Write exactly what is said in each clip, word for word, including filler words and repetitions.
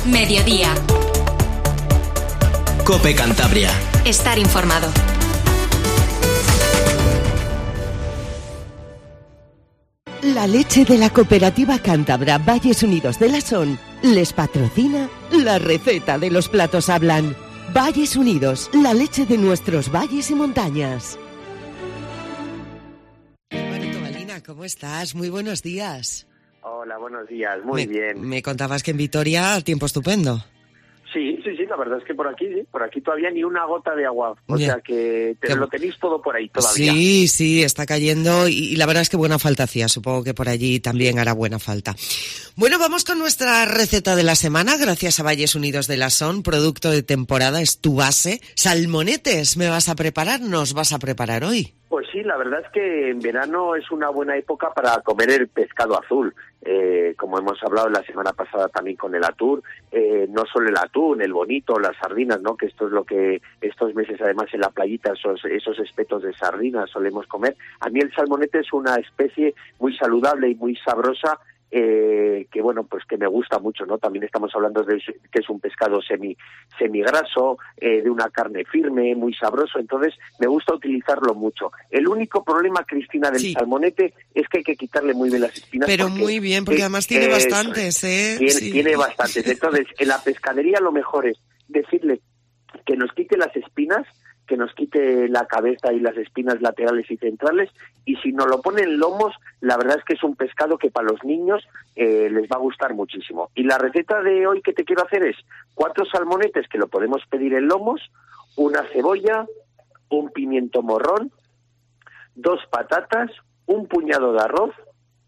Mediodía. COPE Cantabria. Estar informado. La leche de la cooperativa cántabra Valles Unidos de la Son les patrocina la receta de los platos hablan. Valles Unidos, la leche de nuestros valles y montañas. Hermanito Balina, ¿cómo estás? Muy buenos días. Hola, buenos días, muy me, bien. Me contabas que en Vitoria tiempo estupendo. Sí, sí, sí, la verdad es que por aquí, sí, por aquí todavía ni una gota de agua. O Bien. sea que te, Qué... lo tenéis todo por ahí todavía. Sí, sí, está cayendo y, y la verdad es que buena falta hacía. Supongo que por allí también hará buena falta. Bueno, vamos con nuestra receta de la semana, gracias a Valles Unidos de la Son, producto de temporada, es tu base. Salmonetes, ¿me vas a preparar? ¿Nos vas a preparar hoy? Pues sí, la verdad es que en verano es una buena época para comer el pescado azul. Eh, como hemos hablado la semana pasada también con el atún, eh, no solo el atún, el bonito, las sardinas, ¿no? Que esto es lo que estos meses además en la playita, esos, esos espetos de sardinas solemos comer. A mí el salmonete es una especie muy saludable y muy sabrosa, eh, que bueno, pues que me gusta mucho, ¿no? También estamos hablando de que es un pescado semi semigraso, eh, de una carne firme, muy sabroso, entonces me gusta utilizarlo mucho. El único problema, Cristina, del sí. salmonete es que hay que quitarle muy bien las espinas. Pero muy bien, porque además tiene bastantes, ¿eh? Tiene, sí. tiene bastantes. Entonces, en la pescadería lo mejor es decirle que nos quite las espinas, que nos quite la cabeza y las espinas laterales y centrales, y si nos lo ponen lomos, la verdad es que es un pescado que para los niños eh, les va a gustar muchísimo. Y la receta de hoy que te quiero hacer es cuatro salmonetes que lo podemos pedir en lomos, una cebolla, un pimiento morrón, dos patatas, un puñado de arroz,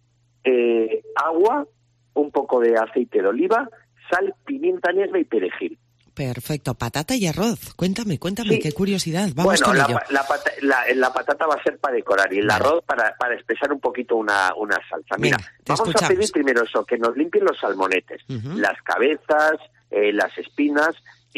eh, agua, un poco de aceite de oliva, sal, pimienta negra y perejil. Perfecto, patata y arroz. Cuéntame, cuéntame, sí. Qué curiosidad. Vamos bueno, con la, ello. La, pata, la, la patata va a ser para decorar y el vale. arroz para, para espesar un poquito una, una salsa. Mira, Venga, vamos escuchamos. a pedir primero eso, que nos limpien los salmonetes, uh-huh. las cabezas, eh, las espinas,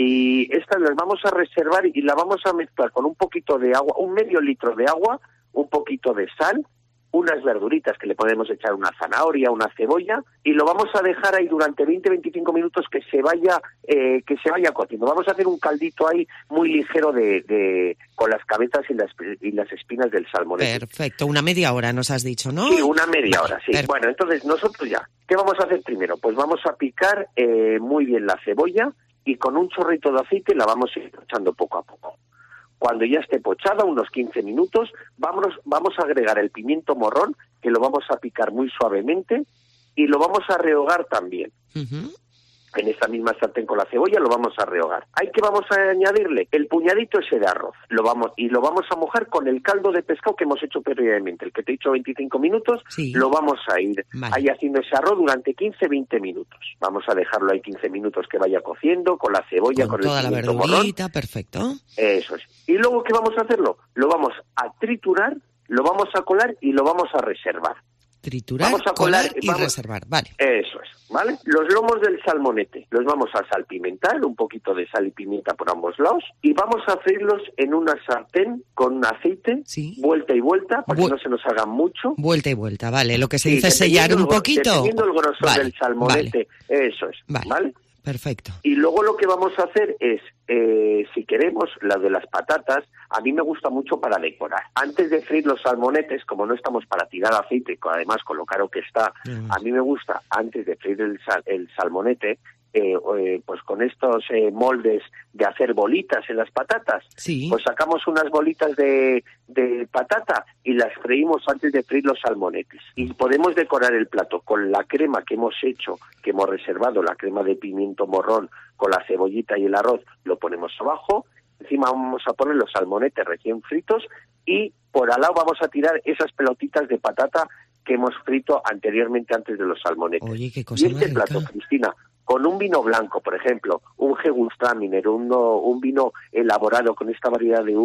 y estas las vamos a reservar y la vamos a mezclar con un poquito de agua, un medio litro de agua, un poquito de sal, unas verduritas que le podemos echar, una zanahoria, una cebolla, y lo vamos a dejar ahí durante veinte a veinticinco minutos que se vaya eh, que se vaya cociendo. Vamos a hacer un caldito ahí muy ligero de, de con las cabezas y las y las espinas del salmonete. Perfecto, una media hora nos has dicho, ¿no? Sí, una media hora, sí. Perfecto. Bueno, entonces nosotros ya, ¿qué vamos a hacer primero? Pues vamos a picar eh, muy bien la cebolla y con un chorrito de aceite la vamos a ir echando poco a poco. Cuando ya esté pochada, unos quince minutos, vamos, vamos a agregar el pimiento morrón, que lo vamos a picar muy suavemente, y lo vamos a rehogar también. Uh-huh. En esta misma sartén con la cebolla lo vamos a rehogar. ¿Hay que vamos a añadirle? El puñadito ese de arroz. Lo vamos Y lo vamos a mojar con el caldo de pescado que hemos hecho previamente. El que te he dicho veinticinco minutos, sí. lo vamos a ir vale. ahí haciendo ese arroz durante quince a veinte minutos. Vamos a dejarlo ahí quince minutos que vaya cociendo, con la cebolla, con, con toda el la pimiento verdurita, morrón. Perfecto. Eso es. Y luego, ¿qué vamos a hacerlo? Lo vamos a triturar, lo vamos a colar y lo vamos a reservar. Triturar, vamos a colar, colar y vamos, reservar, vale. Eso es, ¿vale? Los lomos del salmonete los vamos a salpimentar, un poquito de sal y pimienta por ambos lados, y vamos a freírlos en una sartén con aceite, ¿Sí? vuelta y vuelta, para Vu- que no se nos hagan mucho. Vuelta y vuelta, vale. Lo que se Sí, dice es sellar un poquito. Dependiendo el grosor vale, del salmonete, vale. eso es, vale. ¿vale? Perfecto. Y luego lo que vamos a hacer es, eh, si queremos, la de las patatas, a mí me gusta mucho para decorar. Antes de freír los salmonetes, como no estamos para tirar aceite, además con lo caro que está, mm. a mí me gusta, antes de freír el, sal, el salmonete, eh, eh, pues con estos eh, moldes de hacer bolitas en las patatas, sí. pues sacamos unas bolitas de, de patata y las freímos antes de freír los salmonetes. Y podemos decorar el plato con la crema que hemos hecho, que hemos reservado, la crema de pimiento morrón, con la cebollita y el arroz, lo ponemos abajo, encima vamos a poner los salmonetes recién fritos y por al lado vamos a tirar esas pelotitas de patata que hemos frito anteriormente antes de los salmonetes. Oye, qué cosa y este más plato, rica. Cristina, con un vino blanco, por ejemplo, un Gewürztraminer, un, un vino elaborado con esta variedad de uva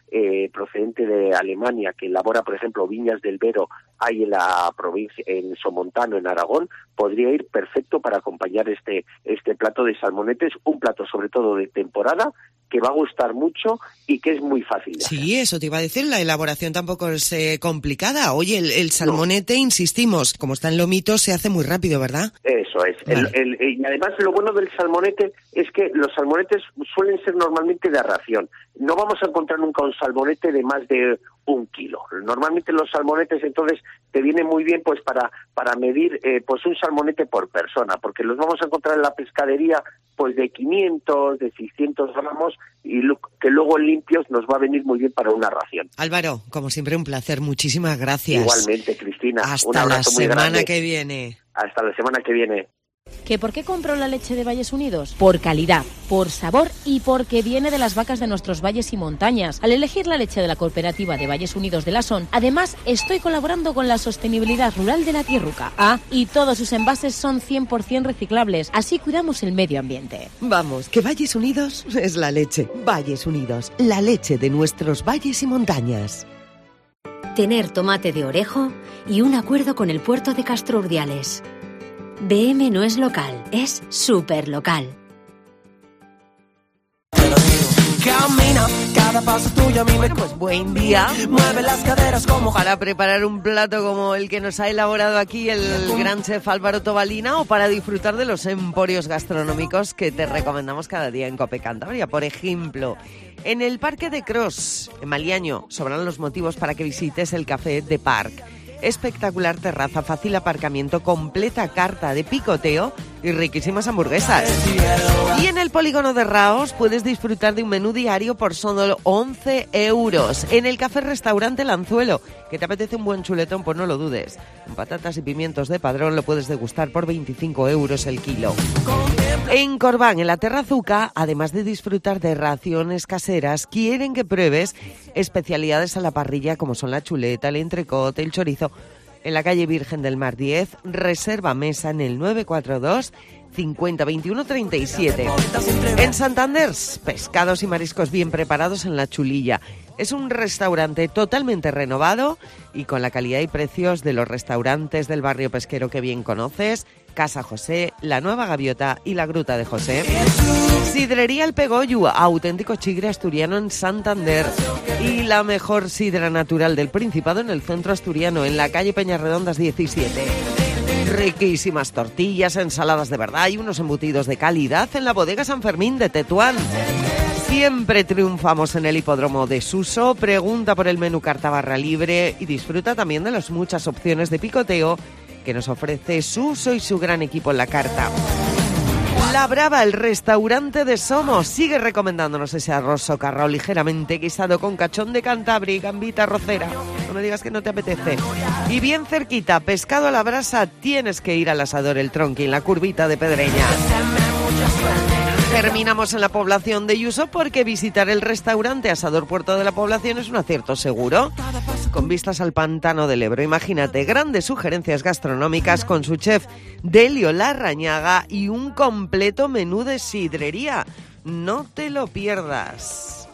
eh, procedente de Alemania que elabora, por ejemplo, viñas del Vero, hay en la provincia, en Somontano, en Aragón, podría ir perfecto para acompañar este este plato de salmonetes, un plato sobre todo de temporada que va a gustar mucho y que es muy fácil de hacer. Sí, eso te iba a decir, la elaboración tampoco es eh, complicada. Oye, el, el salmonete, no. insistimos, como está en lomito, se hace muy rápido, ¿verdad? Eso es. Vale. El, el, y además lo bueno del salmonete es que los salmonetes suelen ser normalmente de ración. No vamos a encontrar nunca un salmonete de más de un kilo. Normalmente los salmonetes entonces te vienen muy bien pues para para medir eh, pues un salmonete por persona, porque los vamos a encontrar en la pescadería pues de quinientos, de seiscientos gramos y lo, que luego limpios nos va a venir muy bien para una ración. Álvaro, como siempre un placer, muchísimas gracias. Igualmente, Cristina. Hasta un abrazo la muy semana grande. que viene. Hasta la semana que viene. ¿Que por qué compro la leche de Valles Unidos? Por calidad, por sabor y porque viene de las vacas de nuestros valles y montañas. Al elegir la leche de la cooperativa de Valles Unidos de la Son, además estoy colaborando con la sostenibilidad rural de la Tierruca. Ah, y todos sus envases son cien por ciento reciclables, así cuidamos el medio ambiente. Vamos, que Valles Unidos es la leche. Valles Unidos, la leche de nuestros valles y montañas. Tener tomate de Orejo y un acuerdo con el puerto de Castro Urdiales. B M no es local, es súper local. Camina, cada paso tuyo a mí me... Pues buen día. Mueve las caderas como... Para preparar un plato como el que nos ha elaborado aquí el gran chef Álvaro Tobalina o para disfrutar de los emporios gastronómicos que te recomendamos cada día en Cope Cantabria. Por ejemplo, en el Parque de Cros, en Maliaño, sobran los motivos para que visites el Café de Parc. Espectacular terraza, fácil aparcamiento, completa carta de picoteo y riquísimas hamburguesas. Y en el Polígono de Raos puedes disfrutar de un menú diario por solo once euros. En el Café Restaurante El Anzuelo, ¿que te apetece un buen chuletón? Pues no lo dudes. Con patatas y pimientos de Padrón lo puedes degustar por veinticinco euros el kilo. En Corbán, en la Terrazuca, además de disfrutar de raciones caseras, quieren que pruebes especialidades a la parrilla como son la chuleta, el entrecote, el chorizo. En la calle Virgen del Mar diez, reserva mesa en el nueve cuatro dos, cincuenta, veintiuno, treinta y siete. En Santander, pescados y mariscos bien preparados en La Chulilla. Es un restaurante totalmente renovado y con la calidad y precios de los restaurantes del barrio pesquero que bien conoces, Casa José, La Nueva Gaviota y La Gruta de José. Sidrería El Pegollo, auténtico chigre asturiano en Santander. Y la mejor sidra natural del Principado en el centro asturiano, en la calle Peñarredondas diecisiete. Riquísimas tortillas, ensaladas de verdad y unos embutidos de calidad en la bodega San Fermín de Tetuán. Siempre triunfamos en el hipódromo de Suso. Pregunta por el menú carta barra libre y disfruta también de las muchas opciones de picoteo que nos ofrece Suso y su gran equipo en la carta. La Brava, el restaurante de Somos, sigue recomendándonos ese arroz socarrao ligeramente guisado con cachón de Cantabria y gambita arrocera. No me digas que no te apetece. Y bien cerquita, pescado a la brasa, tienes que ir al Asador El Tronqui en la curvita de Pedreña. Terminamos en la población de Yuso porque visitar el restaurante Asador Puerto de la Población es un acierto seguro. Con vistas al pantano del Ebro, imagínate, grandes sugerencias gastronómicas con su chef Delio Larrañaga y un completo menú de sidrería. No te lo pierdas.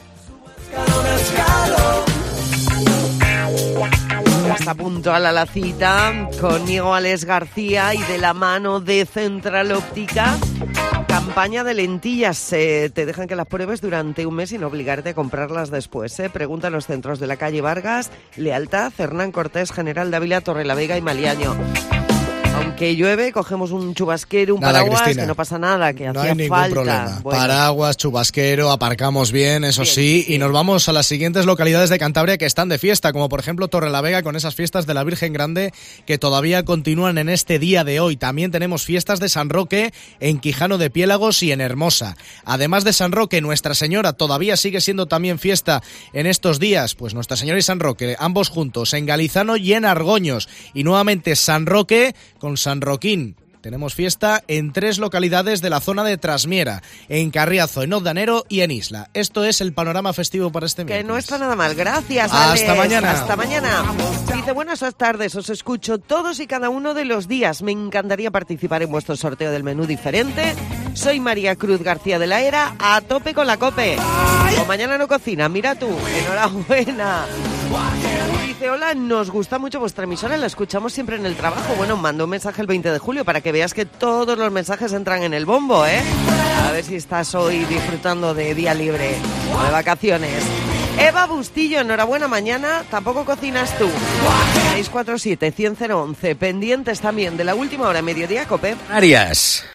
Está puntual a la cita conmigo Alex García y de la mano de Central Óptica. Campaña de lentillas, eh, te dejan que las pruebes durante un mes sin obligarte a comprarlas después. Eh. Pregunta en los centros de la calle Vargas, Lealtad, Hernán Cortés, General Dávila, Torrelavega y Maliaño. Aunque llueve, cogemos un chubasquero, un nada, paraguas, Cristina, que no pasa nada, que no hacía hay ningún falta. problema. Bueno. Paraguas, chubasquero, aparcamos bien, eso Bien, sí, sí. y nos vamos a las siguientes localidades de Cantabria que están de fiesta, como por ejemplo Torrelavega con esas fiestas de la Virgen Grande que todavía continúan en este día de hoy. También tenemos fiestas de San Roque en Quijano de Piélagos y en Hermosa. Además de San Roque, Nuestra Señora todavía sigue siendo también fiesta en estos días, pues Nuestra Señora y San Roque, ambos juntos, en Galizano y en Argoños. Y nuevamente San Roque con San Roquín. tenemos fiesta en tres localidades de la zona de Trasmiera, en Carriazo, en Oddanero y en Isla. Esto es el panorama festivo para este miércoles. Que no está nada mal, gracias, Alex. Hasta mañana. Hasta mañana. Dice, buenas tardes, os escucho todos y cada uno de los días. Me encantaría participar en vuestro sorteo del menú diferente. Soy María Cruz García de la Era, a tope con la COPE. O mañana no cocina, mira tú, enhorabuena. Dice, hola, nos gusta mucho vuestra emisora, la escuchamos siempre en el trabajo. Bueno, mando un mensaje el veinte de julio para que veas que todos los mensajes entran en el bombo, ¿eh? A ver si estás hoy disfrutando de día libre o de vacaciones. Eva Bustillo, enhorabuena, mañana tampoco cocinas tú. seis cuatro siete, cien, once, pendientes también de la última hora, mediodía, COPE. Arias.